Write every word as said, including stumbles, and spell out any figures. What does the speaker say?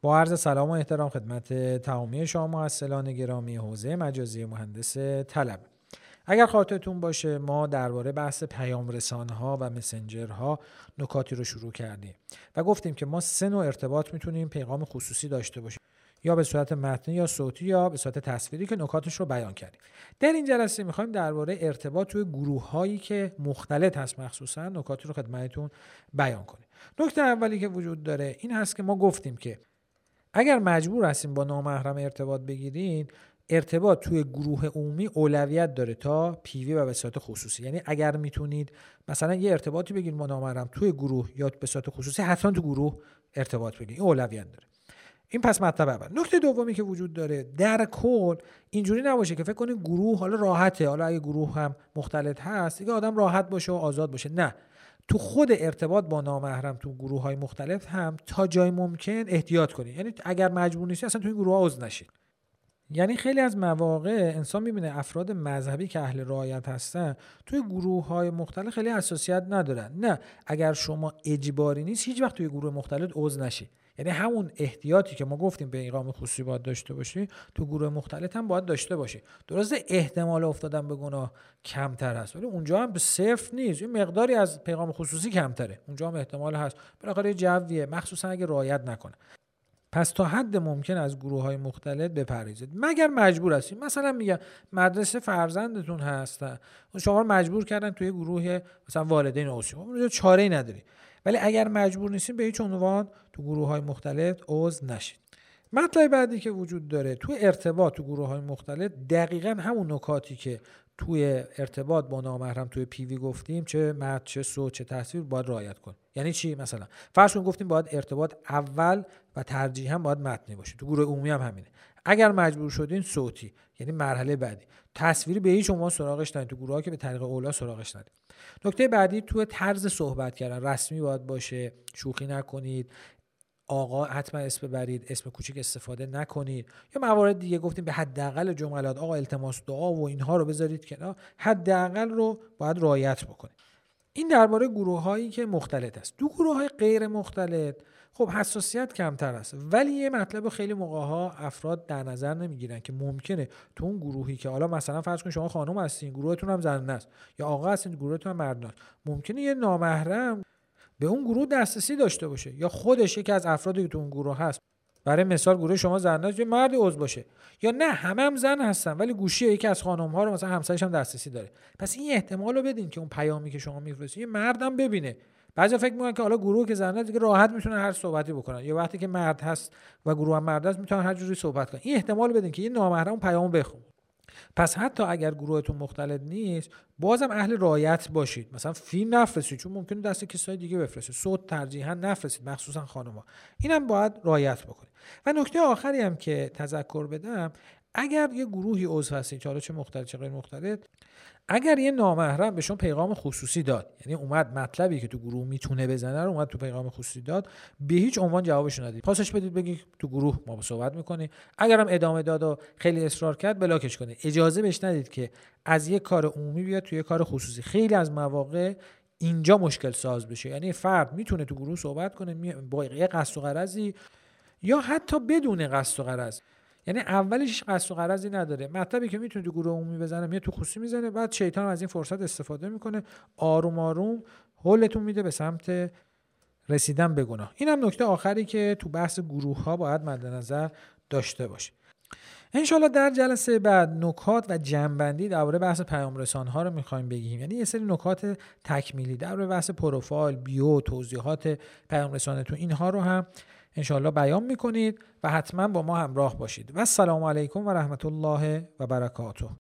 با عرض سلام و احترام خدمت تمامی شما محصلان گرامی حوزه مجازی مهندس طلب. اگر خاطرتون باشه ما درباره بحث پیام رسان‌ها و مسنجرها نکاتی رو شروع کردیم و گفتیم که ما سه نوع ارتباط میتونیم پیغام خصوصی داشته باشیم، یا به صورت متنی یا صوتی یا به صورت تصویری که نکاتش رو بیان کردیم. در این جلسه میخوایم درباره ارتباط توی گروه‌هایی که مختلط هست مخصوصا نکاتی رو خدمتتون بیان کنیم. نکته اولی که وجود داره این هست که ما گفتیم که اگر مجبور هستیم با نامحرم ارتباط بگیرین، ارتباط توی گروه عمومی اولویت داره تا پیوی و به صورت خصوصی. یعنی اگر میتونید مثلا یه ارتباطی بگیرید با نامحرم توی گروه یا به صورت خصوصی، حتما تو گروه ارتباط بگیرید، این اولویت داره. این پس مطلب اول. نکته دومی که وجود داره، در کل اینجوری نباشه که فکر کنید گروه حالا راحته، حالا اگه گروه هم مختلط هست دیگه آدم راحت باشه و آزاد باشه. نه، تو خود ارتباط با نامحرم تو گروه‌های مختلف هم تا جای ممکن احتیاط کنید. یعنی اگر مجبور نیستید اصلا تو این گروه‌ها عضو نشید. یعنی خیلی از مواقع انسان می‌بینه افراد مذهبی که اهل رعایت هستن توی گروه‌های مختلف خیلی حساسیت ندارن. نه، اگر شما اجباری نیست هیچ وقت توی گروه مختلف عضو نشید. یعنی همون احتیاطی که ما گفتیم پیغام خصوصی باید داشته باشی، تو گروه مختلط هم باید داشته باشی. درسته احتمال افتادن به گناه کمتر هست، ولی اونجا هم به صفر نیست، یه مقداری از پیغام خصوصی کمتره، اونجا هم احتمال هست. بالاخره جویه، مخصوصا اگه رعایت نکنه. پس تا حد ممکن از گروه‌های مختلط بپرهیزید، مگر مجبور هستید. مثلا میگم مدرسه فرزندتون هستن، شما رو مجبور کردن توی گروه مثلا والدین عضو، اونجا چاره‌ای نداری. ولی اگر مجبور نیستین به هیچ عنوان تو گروه‌های مختلط عضو نشید. مطلب بعدی که وجود داره تو ارتباط تو گروه‌های مختلط، دقیقاً همون نکاتی که توی ارتباط با نامحرم توی پیوی گفتیم، چه متن چه صوت چه تصویر، باید رعایت کن. یعنی چی؟ مثلا فرض کن گفتیم باید ارتباط اول و ترجیحاً باید متنی باشه، تو گروه عمومی هم همینه. اگر مجبور شدین صوتی، یعنی مرحله بعدی. تصویری به هیچ عنوان سراغش ندید، تو گروه‌ها که به طریق اولا سراغش ندید. نکته بعدی تو طرز صحبت کردن رسمی باید باشه، شوخی نکنید. آقا حتما اسم ببرید، اسم کوچیک استفاده نکنید. یا موارد دیگه گفتیم به حداقل جملات آقا التماس دعا و اینها رو بذارید کنار، حداقل رو باید رعایت بکنید. این درباره گروه‌هایی که مختلط است. دو گروه‌های غیر مختلط خب حساسیت کمتر است، ولی یه مطلب خیلی موقع‌ها افراد در نظر نمیگیرن که ممکنه تو اون گروهی که حالا مثلا فرض کن شما خانم هستین، گروهتون هم زن است، یا آقا هستین، گروهتون هم مرد است، ممکنه یه نامحرم به اون گروه دسترسی داشته باشه، یا خودش یکی از افرادی که تو اون گروه هست، برای مثال گروه شما زن است، یه مرد عضو باشه، یا نه همه هم زن هستن ولی گوشی یکی از خانم‌ها رو مثلا همسرش هم دسترسی داره. پس این احتمال رو بدین که اون پیامی که شما میفرستید یه مردم ببینه. بعضی فکر میکنن که حالا گروه که زن است دیگه راحت میتونن هر صحبتی بکنن، یا وقتی که مرد هست و گروه هم مرد است میتونن هر جوری صحبت کنن. این احتمال بدین که یه نامحرم پیامو بخونه. پس حتی اگر گروهتون مختلط نیست بازم اهل رعایت باشید. مثلا فیلم نفرستید، چون ممکنه دست کسای دیگه بفرستید. صوت ترجیحاً نفرستید، مخصوصا خانم‌ها. اینم باید رعایت بکنید. و نکته آخری هم که تذکر بدم، اگر یه گروهی عضو هستید، چه چه مختلط چه غیر مختلط، اگر یه نامحرم به شما پیغام خصوصی داد، یعنی اومد مطلبی که تو گروه میتونه بزنه رو اومد تو پیغام خصوصی داد، به هیچ عنوان جوابش ندید. پاسش بدید، بگید تو گروه ما صحبت میکنیم. اگرم ادامه داد و خیلی اصرار کرد بلاکش کنید. اجازه بهش ندید که از یه کار عمومی بیاد توی کار خصوصی. خیلی از مواقع اینجا مشکل ساز بشه. یعنی فرد میتونه تو گروه صحبت کنه با یه قصد و غرضی، یا حتی بدون قصد و غرض. یعنی اولش قصد و غرضی نداره، مطلبی که میتونه تو گروه عمومی بزنه میاد تو خصوصی میزنه، بعد شیطان از این فرصت استفاده میکنه، آروم آروم هولتون میده به سمت رسیدن به گناه. اینم نکته آخری که تو بحث گروه ها باید مد نظر داشته باشید. انشالله در جلسه بعد نکات و جنبندی درباره بحث پیام رسان ها رو میخوایم بگیم. یعنی یه سری نکات تکمیلی درباره بحث پروفایل، بیو، توضیحات پیام رسانتون، اینها رو هم انشالله بیان میکنید و حتما با ما همراه باشید. و السلام علیکم و رحمت الله و برکاته.